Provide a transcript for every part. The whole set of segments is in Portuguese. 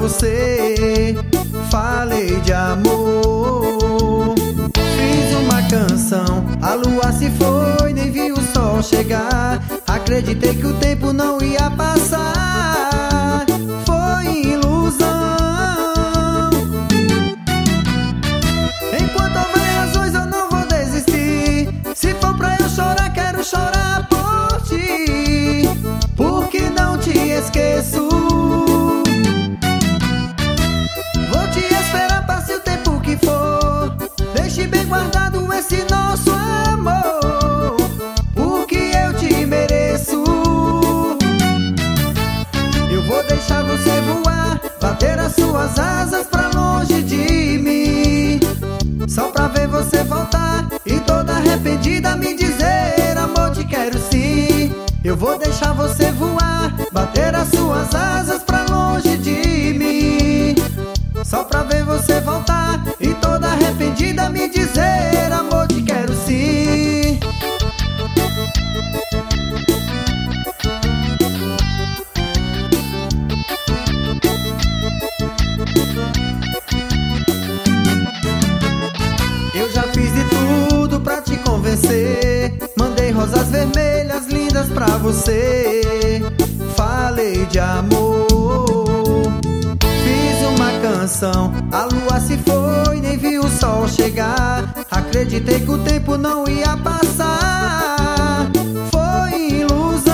você, falei de amor. Fiz uma canção, a lua se foi, nem vi o sol chegar. Acreditei que o tempo não ia passar, foi ilusão. Enquanto houver razões eu não vou desistir. Se for pra eu chorar, quero chorar por ti, porque não te esqueço. Vou te esperar, passe o tempo que for. Deixe bem guardado esse nosso amor, porque eu te mereço. Eu vou deixar você voar, bater as suas asas pra longe de mim, só pra ver você voltar e toda arrependida me dizer: amor, te quero sim. Eu vou deixar você voar, bater as suas asas pra longe de mim, só pra ver você voltar e toda arrependida me dizer: amor, te quero sim. Eu já fiz de tudo pra te convencer, mandei rosas vermelhas lindas pra você, falei de amor. Fiz uma canção, a lua se foi, nem vi o sol chegar. Acreditei que o tempo não ia passar, foi ilusão.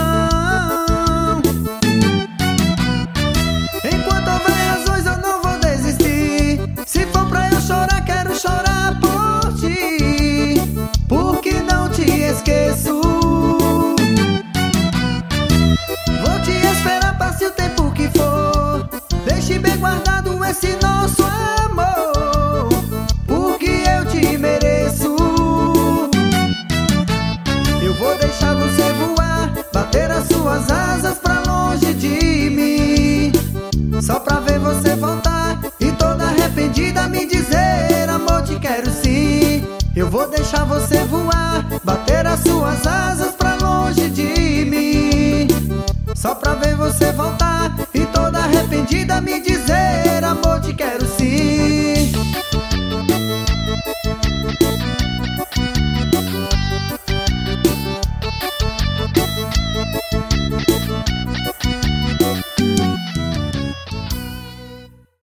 Enquanto houver razões eu não vou desistir. Se for pra eu chorar, quero chorar por ti, porque não te esqueço. Vou te esperar, passe o tempo que for. Deixe bem guardado esse nosso amor, porque eu te mereço. Eu vou deixar você voar, bater as suas asas pra longe de mim, só pra ver você voltar e toda arrependida me dizer: amor, te quero sim. Eu vou deixar você